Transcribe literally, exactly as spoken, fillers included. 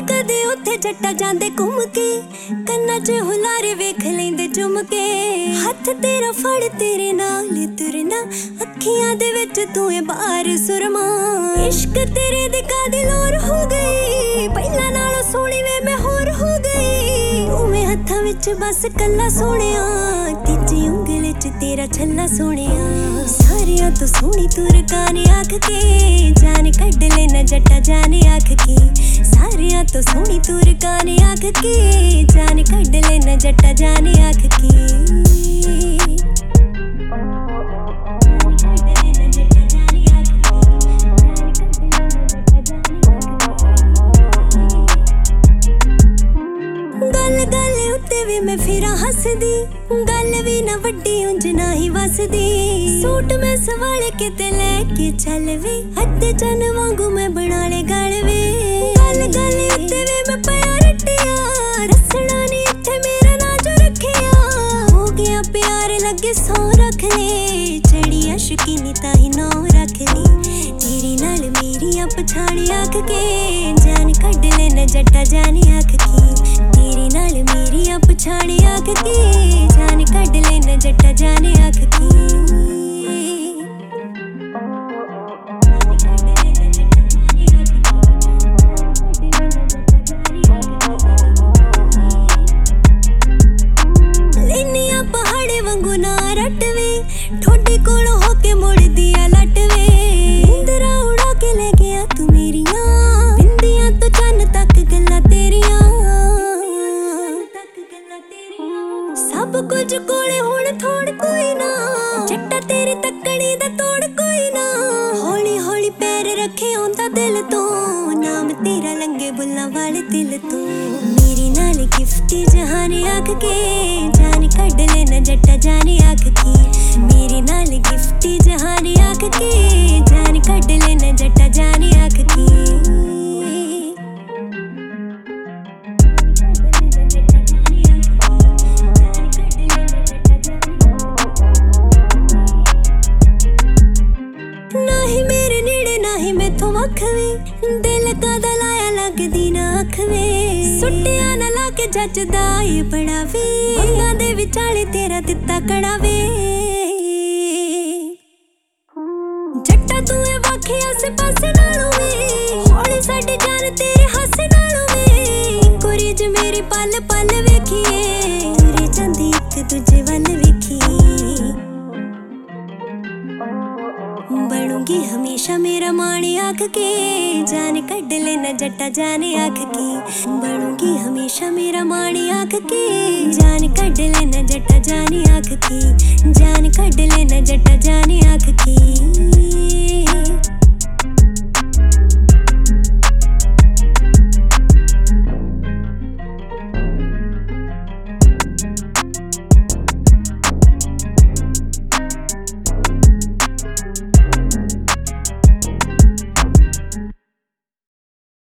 कदे उत्थे जट्टा जांदे घुम के, कन्ना च हुलारे वेख लेंदे चुम के। हथ तेरा फड़ तेरे नाल तुरना, अखियां दे विच तू है बार सुरमा। इश्क तेरे दी कादी लोर हो गई, पहला नालों सोहणी वे मैं होर हो गई। उवें हत्थां विच बस कल्ला सोहणिया, तीजी उंगल च तेरा छल्ला सोहणिया। सारियां तो सोहणी तू रकाने आख के, जान कढ लेना जट्टा जाने आख के। सारियां तो सोहणी तू रकाने आख के, जान कढ लेना जट्टा जाने आख के। गल गल उत्ते वी मैं फिरा हसदी, गल भी ना वड्डी उंज ना ही वसदी। सूट मैं सवाले किते लेके चल वे, अद्दे चन वांगू मैं बना ले गल वे। गल गल उत्ते वी मैं पाया रटिया, रसना नी इत्थे मेरा ना जो रखिया। हो गया प्यार लगे सौ रख ले, चढ़ी अशकीनी ताही नौ रख ले। तेरी नाल मेरी आ पछाड़ी आख के, जान कढ लेना जट्टा जाने आख के। तेरी नाल मेरी आ पछाड़ी आख के, जान कढ लेना जट्टा जाने आख के। लेनिया पहाड़े वांगू ना रटवे, ठोडी कोलों होके मुड़ दिया लटवे। इंदरा उड़ा के ले गया तू मेरिया, बिंदियां तो चन्न तक गल्लां तेरियां। सब कुछ कोले हुण थोड़ कोई ना, जट्टा तेरी तकड़ी दा तोड़ कोई ना। हौली हौली पैर रखे आंदा दिल तो, नाम तेरा लंगे बुल्लां वाले दिल तो। मेरी नाल गिफ्टी जहाने आख के, जान कढ लेना जट्टा जाने आख के। मेरी नाल गिफ्टी जहाने आख के, जान कढ लेना जट्टा जाने आख के। नाही मेरे नेड़े नाही मैथों वख वे, दिल कादा लाया लगदी ना अख वे। सुट्टिया ना ला के जचदा ए पड़ावे, अंगां दे विचाले तेरा दित्ता कड़ावे। जट्टा तू ए वाखे आसे पासे नालों वे, हौली साडी जान तेरे हासे नालों वे। कोरी ज मेरी पल पल वेखिए, तुरे जांदी इक दूजे वल वेखिए। बनूंगी हमेशा मेरा माणे आख के, जान कढ लेना जट्टा जाने आख के। बनूंगी हमेशा मेरा माणे आख के, जान कढ लेना जट्टा जाने आख के। जान कढ लेना जट्टा